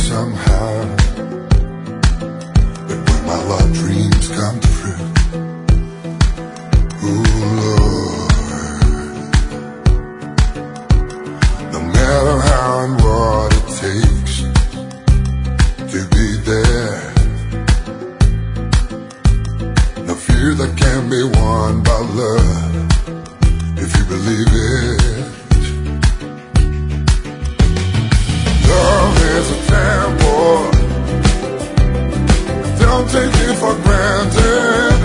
somehow. But when my love dreams come true, ooh Lord, no matter how and what it takes to be there, no fear that can be won by love if you believe it. Love is a temple, don't take it for granted.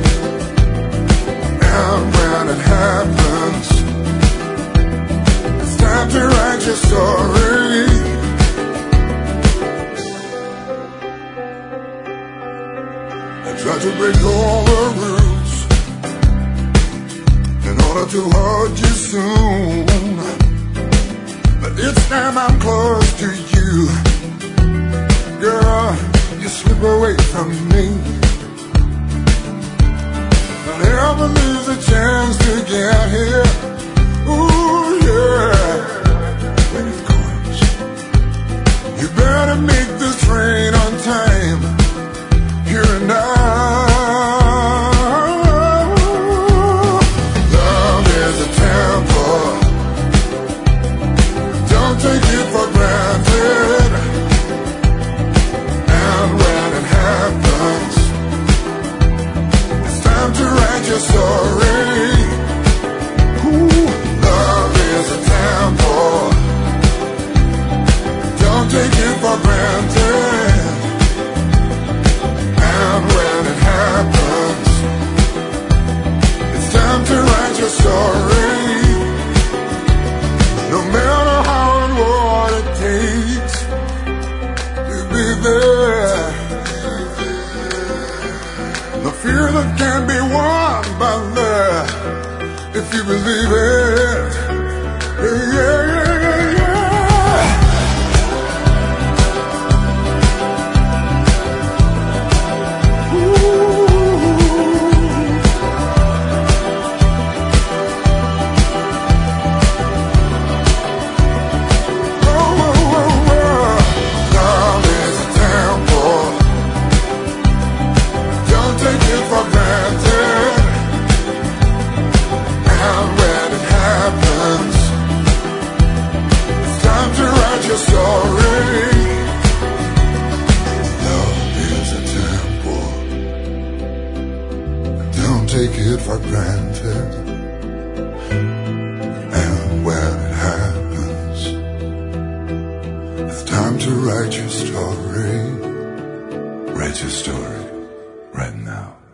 And when it happens, it's time to write your story. I try to break all the rules in order to hold you soon, but each time I'm close to you, girl, you slip away from me. Not ever lose a chance to get here. Ooh yeah, when it comes, you better make this train on time. Here and now. Love is a temple, don't take it for granted. And when it happens, it's time to write your story. Ooh, love is a temple, don't take it for granted. And when it happens, it's time to write your story. No matter how and what it takes to be there, no fear that can be won by love if you believe it. Yeah, yeah, yeah, yeah. Your story. Love is a temple, don't take it for granted. And when it happens, it's time to write your story. Write your story right now.